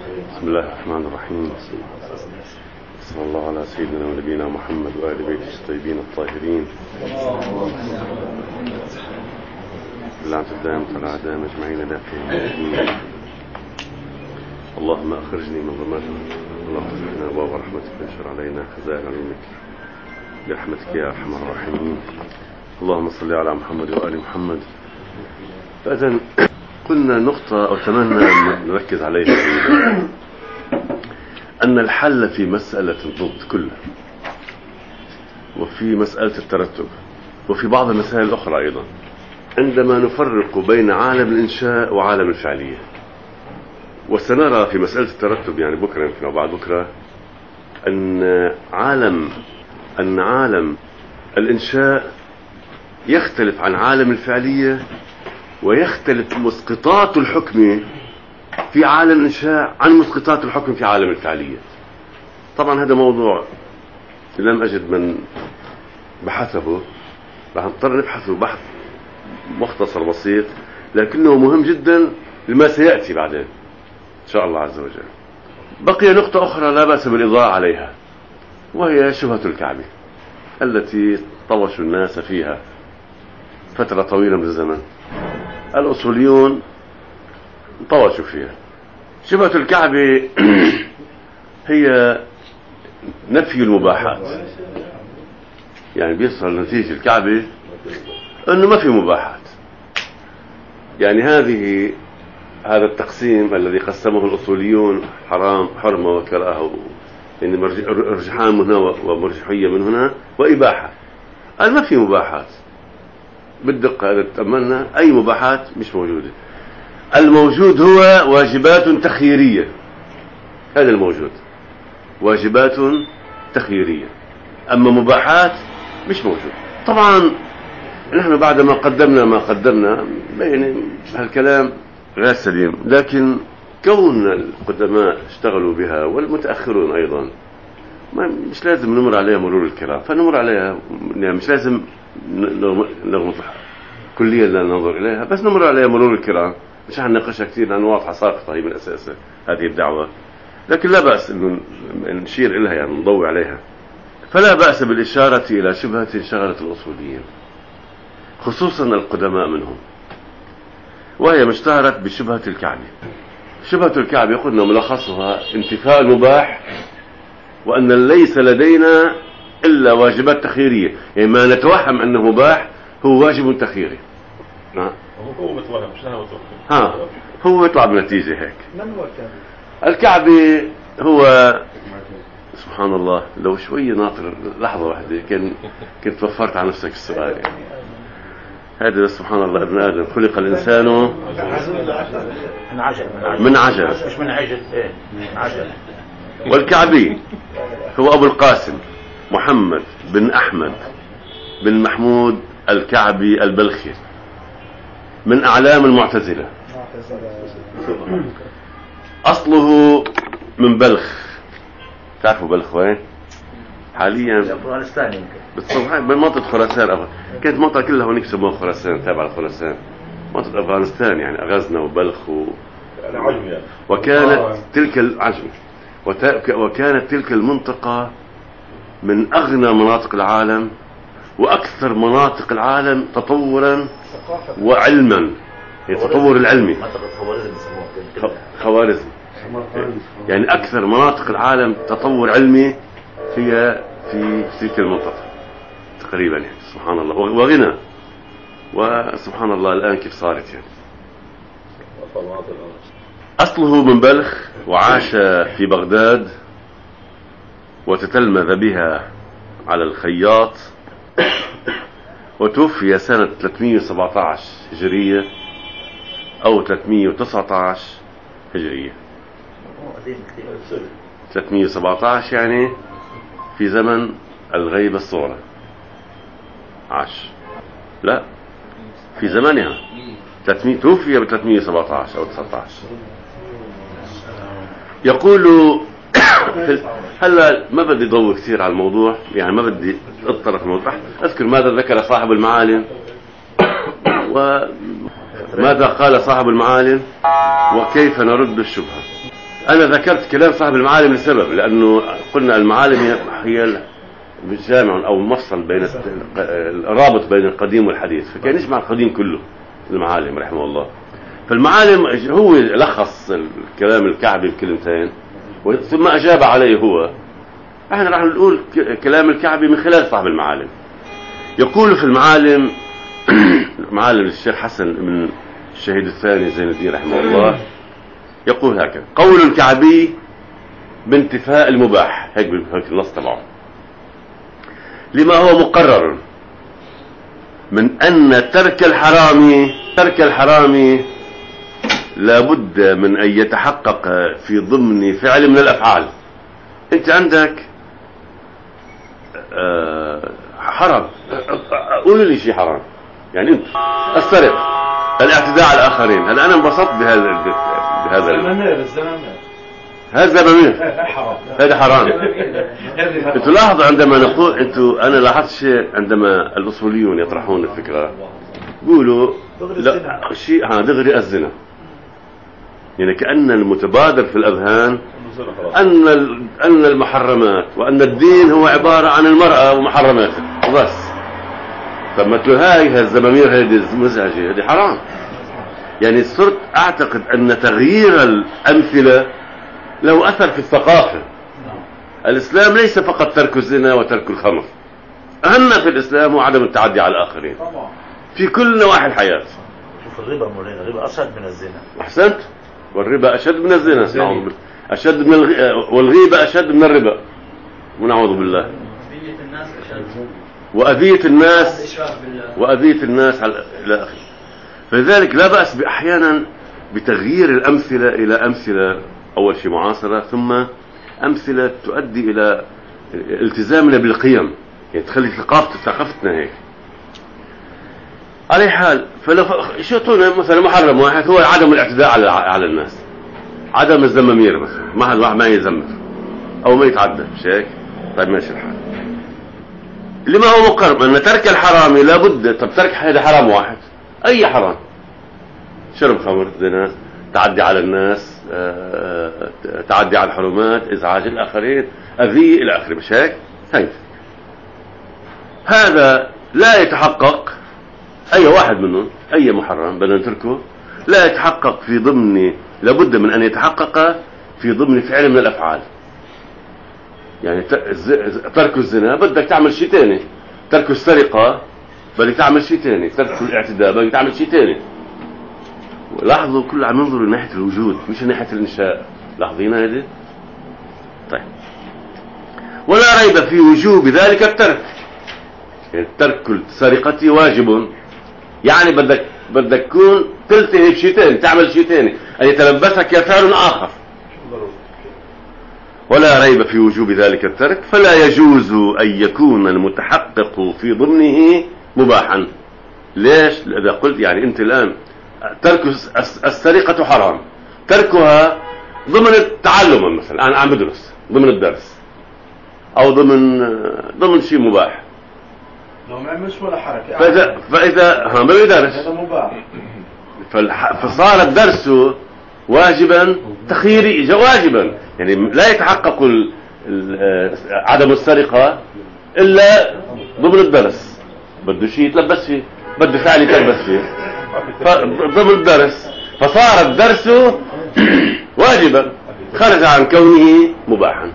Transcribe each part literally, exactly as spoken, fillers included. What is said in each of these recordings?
بسم الله الرحمن الرحيم. صلى الله على سيدنا ونبينا محمد وآل بيته الطيبين الطاهرين اللعنة الدائمة على أعدائهم أجمعين إلى يوم الدين. اللهم أخرجني من ظلمات اللهم افتح لنا أبواب رحمتك وانشر علينا خزائن علمك برحمتك يا أرحم الراحمين. اللهم صل على محمد وآل محمد. فإذن قلنا نقطة أو أتمنى أن نركز عليها أن الحل في مسألة الضد كلها، وفي مسألة الترتب، وفي بعض المسائل الأخرى أيضا، عندما نفرق بين عالم الإنشاء وعالم الفعلية. وسنرى في مسألة الترتب يعني بكرة يمكن أو بعد بكرة أن عالم أن عالم الإنشاء يختلف عن عالم الفعلية، ويختلف مسقطات الحكم في عالم الإنشاء عن مسقطات الحكم في عالم الفعلية. طبعا هذا موضوع لم أجد من بحثه، راح نضطر نبحثه بحث مختصر بسيط، لكنه مهم جدا لما سيأتي بعدين إن شاء الله عز وجل. بقي نقطة أخرى لا بأس بالإضاءة عليها، وهي شبهة الكعبة التي طوشوا الناس فيها فترة طويلة من الزمن. الأصوليون طوشوا فيها. شبهة الكعبة هي نفي المباحات، يعني بيصل نتيجة الكعبة أنه ما في مباحات. يعني هذه هذا التقسيم الذي قسمه الأصوليون حرام حرمة وكراهة، يعني رجحان من هنا ومرجحية من هنا وإباحة. قال ما في مباحات بالدقة، هذا تأملنا أي مباحات مش موجودة. الموجود هو واجبات تخييرية، هذا الموجود واجبات تخييرية، أما مباحات مش موجود. طبعا نحن بعد ما قدمنا ما قدمنا يعني هالكلام غير سليم، لكن كون القدماء اشتغلوا بها والمتأخرون أيضا ما مش لازم نمر عليها مرور الكرام، فنمر عليها يعني مش لازم نغمض كليا لا ننظر إليها، بس نمر عليها مرور الكرام مش هنناقشها كثير لأن واضحة ساقطة هي من أساس هذه الدعوة، لكن لا بأس إنه نشير إليها يعني نضوي عليها. فلا بأس بالإشارة إلى شبهة شغلت الأصوليين خصوصا القدماء منهم، وهي مشتهرت بشبهة الكعبة. شبهة الكعبة يقولنا ملخصها انتفاء المباح، وأن ليس لدينا إلا واجبات تخييرية، يعني ما نتوهم أنه مباح هو واجب تخييري. نعم هو متوهم مش أنا متوهم. ها هو يطلع بنتيجة هيك. من هو الكعبة؟ الكعبة هو سبحان الله لو شوية ناطر لحظة واحدة كان كنت وفرت على نفسك السؤال. يعني هذا سبحان الله ابن آدم خلق الإنسان من عجل من عجل مش من عجل ايه من عجل. والكعبي هو أبو القاسم محمد بن أحمد بن محمود الكعبي البلخي من أعلام المعتزلة. أصله من بلخ، تعرفوا بلخ وين؟ حاليا أفغانستان يمكن بالصبح بمنطقة خراسان. كانت منطقة كلها هونيك يسموها خراسان، تابعة لخراسان، منطقة أفغانستان يعني غزنة وبلخ و... وكانت تلك العجم وت... وكانت تلك المنطقة من أغنى مناطق العالم وأكثر مناطق العالم تطورا وعلما، التطور العلمي. منطقة خوارزم يسموها خوارزم يعني أكثر مناطق العالم تطور علمي هي في تلك المنطقة تقريبا يعني. سبحان الله وغنى، وسبحان الله الآن كيف صارت يعني. أصله من بلخ وعاش في بغداد وتتلمذ بها على الخياط، وتوفي سنة ثلاثمئة وسبعة عشر هجرية أو ثلاثمئة وتسعة عشر هجرية. ثلاثمئة وسبعة عشر يعني في زمن الغيبة الصغرى عاش، لا في زمانها ثلاثمئة توفي ب ثلاثمئة وسبعة عشر أو تسعة عشر. يقول هلا ما بدي ضوي كثير على الموضوع، يعني ما بدي اتطرق الموضوع، اذكر ماذا ذكر صاحب المعالم وماذا قال صاحب المعالم وكيف نرد الشبهة. أنا ذكرت كلام صاحب المعالم لسبب، لأنه قلنا المعالم هي الجامع أو مفصل بين الرابط بين القديم والحديث، فكان يجمع القديم كله المعالم رحمه الله. فالمعالم هو لخص الكلام الكعبي بكلمتين ثم أجاب عليه هو. احنا راح نقول كلام الكعبي من خلال صاحب المعالم. يقول في المعالم معالم الشيخ حسن من الشهيد الثاني زين الدين رحمه الله، يقول هكذا: قول الكعبي بانتفاء المباح، هيك النص تبعه، لما هو مقرر من أن ترك الحرام ترك الحرام لابد من أن يتحقق في ضمن فعل من الأفعال. أنت عندك حرام، قولوا لي شيء حرام، يعني أنت السرقة، الاعتداء على الآخرين. هل أنا انبسطت بهذا بهذا الزمامير الزمامير هذا زمامير هذا حرام. انتوا لاحظوا عندما نقول انتوا انا لاحظت شيء عندما الاصوليون يطرحون الفكره يقولوا لا شيء دغري الزنا، يعني كأن المتبادر في الأذهان أن أن المحرمات وأن الدين هو عبارة عن المرأة ومحرماتها وبس. طب مثل هاي الزمامير هذه مزعجة، هذه حرام. يعني صرت أعتقد أن تغيير الأمثلة له أثر في الثقافة. الإسلام ليس فقط ترك الزنا وترك الخمر، أهم في الإسلام هو عدم التعدي على الآخرين في كل نواحي الحياة. شوف الربا مولانا، الربا أشد من الزنا. أحسنت، والربا أشد من الزنا، نعوذ بالله، أشد من الغ... والغيبة أشد من الربا، ونعوذ بالله. أذية الناس أشد، وأذية الناس وأذية الناس على إلى آخره. فلذلك لا بأس بأحيانا بتغيير الأمثلة إلى أمثلة أول شيء معاصرة، ثم أمثلة تؤدي إلى التزامنا بالقيم، يعني تخلي ثقافة ثقافتنا هيك. على حال فلو شوطونا مثلا محرم واحد هو عدم الاعتداء على على الناس، عدم الزمامير مثلا، ما حد واحد ما يزمر او ما يتعدى، مش هيك؟ طيب ماشي الحال. لما هو مقرر ان ترك الحرام لابد. طب ترك هذا حرام واحد، اي حرام، شرب خمر، زنا، تعدي على الناس، تعدي على الحرمات، ازعاج الاخرين، اذية الى اخره، مش هيك؟ هيك هذا لا يتحقق، أي واحد منهم أي محرم بدنا نتركه لا يتحقق في ضمن، لابد من أن يتحقق في ضمن فعل من الأفعال. يعني ترك الزنا بدك تعمل شيء تاني، ترك السرقة بدك تعمل شيء تاني، ترك الاعتداء بدك تعمل شيء تاني. لاحظوا كل عم ينظروا من ناحية الوجود مش من ناحية الإنشاء، لاحظين هذه؟ طيب، ولا ريب في وجوب ذلك الترك. يعني ترك السرقة واجب، يعني بدك بدك تكون تلتهي بشيء ثاني، تعمل شيء ثاني، أن يتلبسك فعل آخر. ولا ريب في وجوب ذلك الترك، فلا يجوز أن يكون المتحقق في ضمنه مباحا. ليش؟ إذا قلت يعني أنت الآن ترك السرقة حرام، تركها ضمن التعلم مثلا، أنا عم بدرس ضمن الدرس أو ضمن ضمن شيء مباح، لو ما عملش ولا حركة فإذا فإذا ها ما بيدرس هذا مباح، فصار الدرس واجبا تخييري واجبا، يعني لا يتحقق ال ال عدم السرقة إلا ضمن الدرس. بده شيء يتلبس فيه، بده فعل يتلبس فيه ضمن الدرس، فصار الدرس واجبا خرج عن كونه مباحا.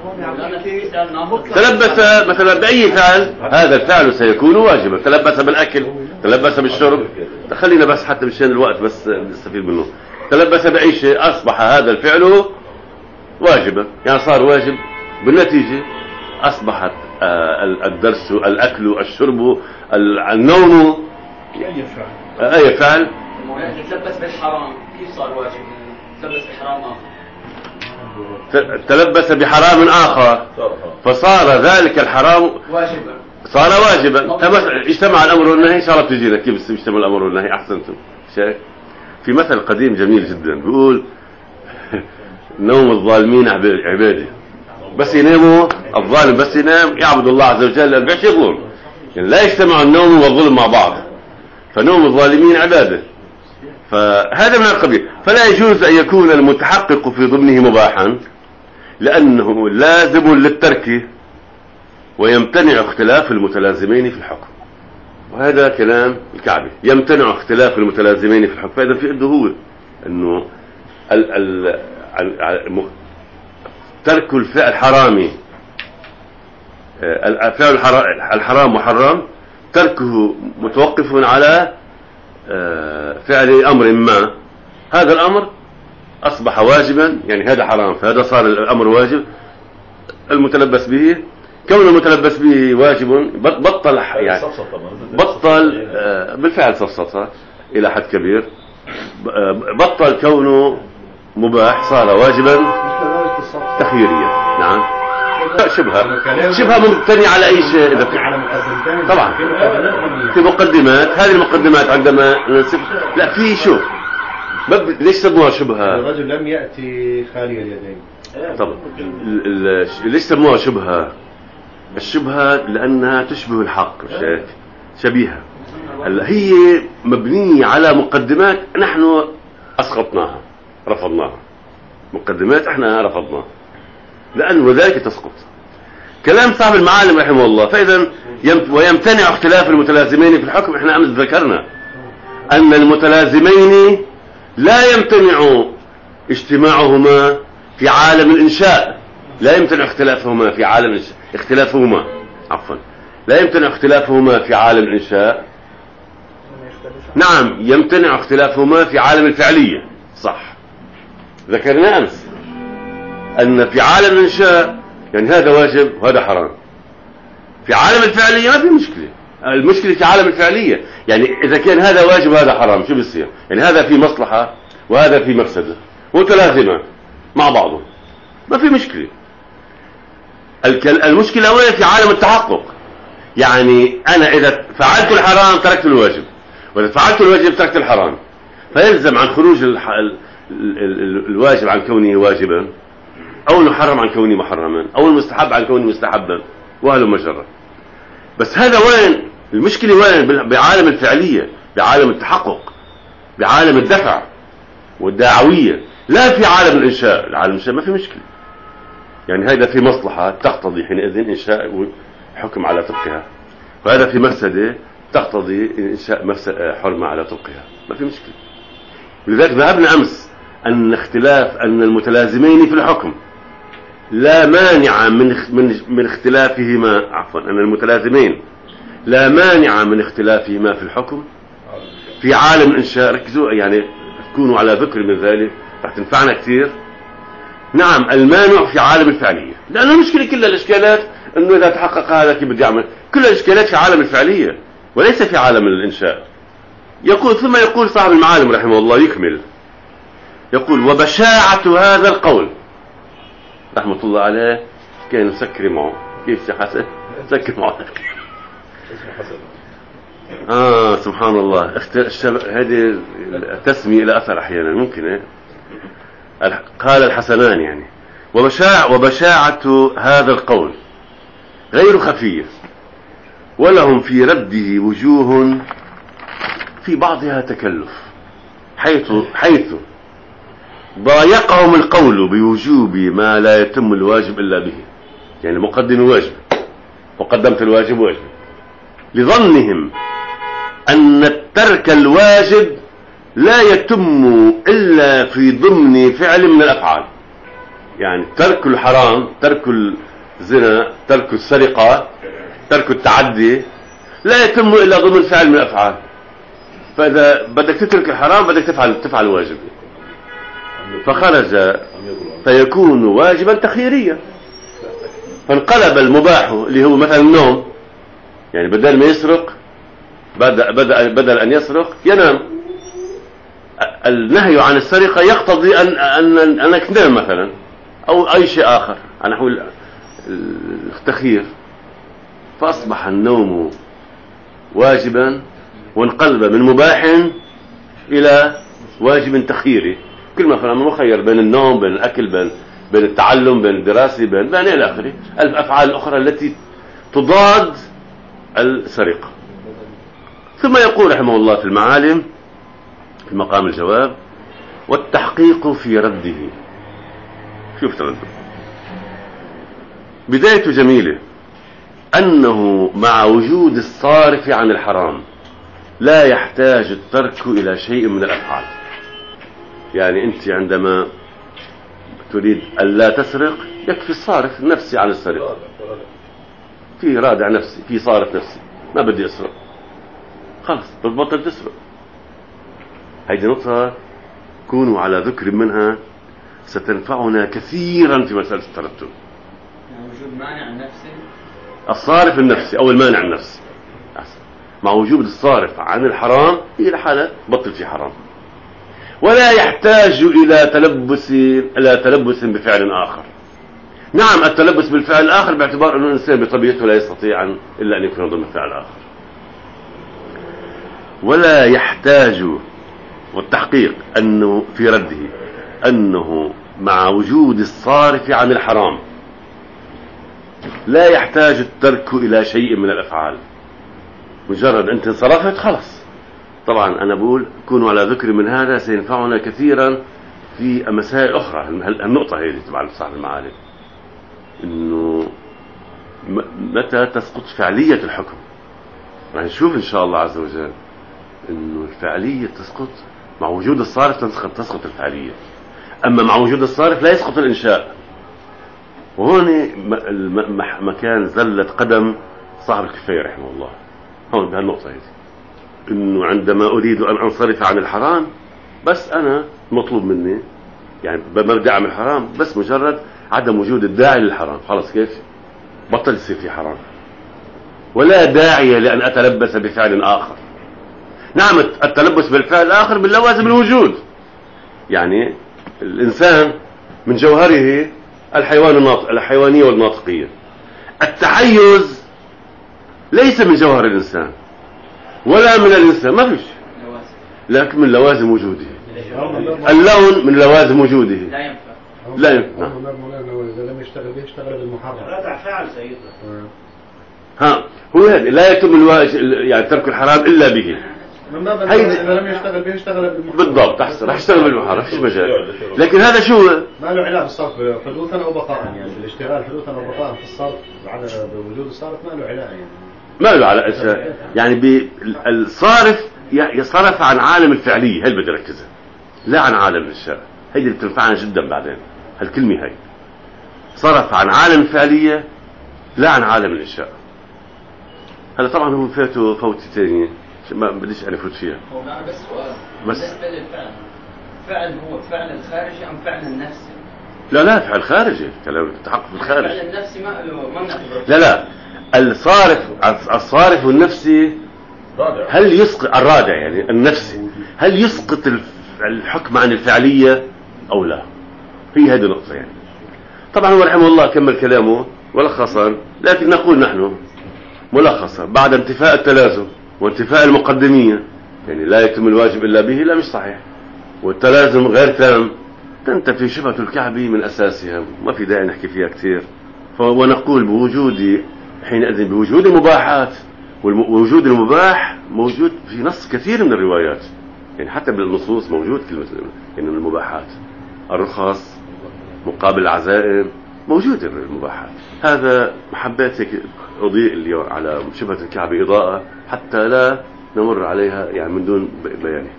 تلبس مثلا بأي فعل هذا الفعل سيكون واجبا، تلبس بالأكل، تلبس بالشرب، خلينا بس حتى مشان الوقت بس نستفيد منه، تلبس بأي شيء أصبح هذا الفعل واجبا، يعني صار واجب. بالنتيجة أصبحت الدرس، الأكل، الشرب، النوم، أي فعل أي فعل تلبس بالحرام كيف صار واجب؟ تلبس بحرام آخر، تلبس بحرام آخر فصار ذلك الحرام واجبا، صار واجبا. اجتمع الأمر والنهي، إن شاء الله بتجينا كيف يجتمع الأمر والنهي. أحسنتم. شايف في مثل قديم جميل جدا بيقول نوم الظالمين عبادي، بس يناموا الظالم بس ينام يعبد الله عز وجل أربع شهور، يعني لا يجتمع النوم والظلم مع بعض، فنوم الظالمين عبادة. فهذا من القبيل. فلا يجوز أن يكون المتحقق في ضمنه مباحا لأنه لازم للترك ويمتنع اختلاف المتلازمين في الحكم. وهذا كلام الكعبي، يمتنع اختلاف المتلازمين في الحكم. فإذا في عنده هو أنه ال ال ال ترك الفعل حرامي، الفعل الحرام محرم، تركه متوقف على فعل أمر ما، هذا الأمر أصبح واجبا، يعني هذا حرام فهذا صار الأمر واجب المتلبس به. كون المتلبس به واجب بطل يعني بطل بالفعل سفسطة إلى حد كبير، بطل كونه مباح صار واجبا تخييريا. نعم شبهة شبهة ممتنع على أي شيء إذا طبعا في مقدمات. هذه المقدمات عندما ننسب لا في شوف ليش سموها شبهة؟ الرجل لم يأتي خالي اليدين. طبعا ليش سموها شبهة؟ الشبهة لأنها تشبه الحق، شبيهة. هي مبنية على مقدمات نحن أسقطناها رفضناها، مقدمات احنا رفضناها لأن وذلك تسقط. كلام صاحب المعالم رحمه الله. فإذا ويمتنع اختلاف المتلازمين في الحكم. احنا أمس ذكرنا أن المتلازمين لا يمتنع اجتماعهما في عالم الإنشاء، لا يمتنع اختلافهما في عالم الإنشاء. اختلافهما عفوا لا يمتنع اختلافهما في عالم الإنشاء. نعم يمتنع اختلافهما في عالم الفعلية، صح ذكرنا أمس أن في عالم الإنشاء يعني هذا واجب وهذا حرام. في عالم الفعلية ما في مشكلة، المشكلة في عالم الفعلية. يعني إذا كان هذا واجب وهذا حرام شو بيصير؟ يعني هذا في مصلحة وهذا في مفسدة متلازمة مع بعضهم، ما في مشكلة. المشكلة وين؟ في عالم التحقق. يعني أنا إذا فعلت الحرام تركت الواجب، وإذا فعلت الواجب تركت الحرام، فيلزم عن خروج الح... ال... ال... الواجب عن كونه واجبا، أو المحرم عن كونه محرما، أو المستحب عن كونه مستحبا، وهلم جرا. بس هذا وين المشكلة؟ وين؟ بعالم الفعلية، بعالم التحقق، بعالم الدفع والدعوية، لا في عالم الإنشاء. العالم الإنشاء ما في مشكلة، يعني هذا في مصلحة تقتضي حينئذ إنشاء وحكم على طبقها، وهذا في مفسدة تقتضي إنشاء حرمة على طبقها، ما في مشكلة. لذلك ذهبنا أمس أن اختلاف أن المتلازمين في الحكم لا مانع من من من اختلافهما، عفوا أن المتلازمين لا مانع من اختلافهما في الحكم في عالم الإنشاء. ركزوا يعني تكونوا على ذكر من ذلك راح تنفعنا كثير. نعم المانع في عالم الفعلية، لأن المشكلة كل الإشكالات أنه إذا تحقق هذا كيف بدي أعمل. كل الإشكالات في عالم الفعلية وليس في عالم الإنشاء. يقول ثم يقول صاحب المعالم رحمه الله يكمل يقول وبشاعة هذا القول رحمة الله عليه كان مسكر معه. كيف يا حسن مسكر معه؟ آه سبحان الله. هذه تسمي إلى أثر أحيانا ممكن إيه؟ قال الحسنان يعني وبشاع وبشاعة هذا القول غير خفية، ولهم في رده وجوه في بعضها تكلف، حيث حيث ضايقهم القول بوجوب ما لا يتم الواجب إلا به. يعني مقدم واجب وقدمت الواجب واجب، لظنهم أن الترك الواجب لا يتم إلا في ضمن فعل من الأفعال. يعني ترك الحرام، ترك الزنا، ترك السرقة، ترك التعدي لا يتم إلا ضمن فعل من الأفعال. فإذا بدك تترك الحرام بدك تفعل تفعل واجب، فخرج فيكون واجبا تخييريا، فانقلب المباح اللي هو مثلا النوم. يعني بدل ما يسرق بدأ بدأ بدل أن يسرق ينام. النهي عن السرقة يقتضي أن أن أنك تنام مثلا أو أي شيء آخر على نحو التخيير، فأصبح النوم واجبا وانقلب من مباح إلى واجب تخييري. كل ما فعل مخير بين النوم، بين الأكل، بين بين التعلم، بين الدراسة، بين بين إلى آخره الأفعال الأخرى التي تضاد السرقة. ثم يقول رحمه الله في المعالم في مقام الجواب، والتحقيق في رده. شوف تردد بدايته جميلة، أنه مع وجود الصارف عن الحرام لا يحتاج الترك إلى شيء من الأفعال. يعني أنت عندما تريد ألا تسرق يكفي الصارف النفسي عن السرقة، في رادع نفسي، في صارف نفسي، ما بدي أسرق، خلص بتبطل تسرق. هيدي نقطة كونوا على ذكر منها، ستنفعنا كثيرا في مسألة الترتب. يعني وجود مانع نفسي، الصارف النفسي أو المانع النفسي، مع وجود الصارف عن الحرام هي الحالة بطل في حرام، ولا يحتاج إلى تلبس إلى تلبس بفعل آخر. نعم التلبس بالفعل الآخر باعتبار أن الإنسان بطبيعته لا يستطيع أن إلا أن يكون ضمن فعل آخر. ولا يحتاج، والتحقيق أنه في رده أنه مع وجود الصارف عن الحرام لا يحتاج الترك إلى شيء من الأفعال. مجرد أنت انصرفت خلص. طبعا أنا بقول كونوا على ذكر من هذا، سينفعنا كثيرا في مسائل أخرى. النقطة هذه تبع صاحب المعالم، إنه متى تسقط فعلية الحكم. راح نشوف إن شاء الله عز وجل إنه الفعلية تسقط مع وجود الصارف، تسقط تسقط الفعلية. أما مع وجود الصارف لا يسقط الإنشاء. وهون مكان زلت قدم صاحب الكفاية رحمه الله، هون بهالنقطة هذه، إنه عندما أريد أن أنصرف عن الحرام بس أنا مطلوب مني، يعني ما بدي أعمل حرام، بس مجرد عدم وجود الداعي للحرام خلاص كيف بطل يصير في حرام، ولا داعي لأن أتلبس بفعل آخر. نعم التلبس بالفعل الآخر من لوازم الوجود، يعني الإنسان من جوهره الحيوان الناطق، الحيوانية والناطقية. التحيز ليس من جوهر الإنسان ولا من الإنسان، ما فيش، لكن من لوازم وجوده. اللون من لوازم وجوده، لا ينفع لا ينفع. إذا لم يشتغل به يشتغل بالمحرم. رادع فعل سيدنا. ها هو هذا لا يتم الواجب، يعني ترك الحرام إلا به. من باب إذا لم يشتغل به يشتغل بالمحرم. بالضبط، أحسن، راح يشتغل بالمحرم، فيش مجال. لكن هذا شو ما له علاقة بالصرف حدوثا أو بقاء، يعني الاشتغال حدوثا أو بقاء في الصرف بعد بوجود الصرف ما له علاقة، يعني ما له علاقة. يعني الصارف يصرف عن عالم الفعلية، هي اللي بدي ركزها، لا عن عالم الإنشاء. هي اللي بتنفعنا جدا بعدين، هالكلمة هاي صرف عن عالم الفعلية لا عن عالم الإنشاء. هلا طبعا هو فاته فوتة ثانية ما بديش أنا فوت فيها. هو بس سؤال بس بالنسبة للفعل، فعل هو فعل الخارجي أم فعل النفسي؟ لا لا فعل خارجي، كلام التحقق الخارجي. فعل النفسي ما له ما بنعتبره. لا لا الصارف الصارف والنفسي هل يسقط الرادع، يعني النفسي هل يسقط الحكم عن الفعلية أو لا؟ هي هذه النقطة. يعني طبعا هو رحمه الله كمل كلامه ملخصا، لكن نقول نحن ملخصا بعد انتفاء التلازم وانتفاء المقدمية، يعني لا يتم الواجب إلا به، لا مش صحيح، والتلازم غير تام، تنتفي شبهة الكعبة من أساسها، ما في داعي نحكي فيها كثير. ونقول بوجود حينئذ بوجود المباحات، ووجود المباح موجود في نص كثير من الروايات، يعني حتى بالنصوص موجود كلمة يعني المباحات، الرخص مقابل العزائم موجود المباحات. هذا حبيت هيك أضيء اليوم على شبهة الكعبة إضاءة حتى لا نمر عليها يعني من دون بيانه،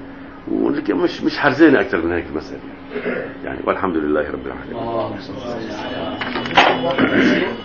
ولكن مش مش حرزين أكثر من هيك المسألة يعني. والحمد لله رب العالمين.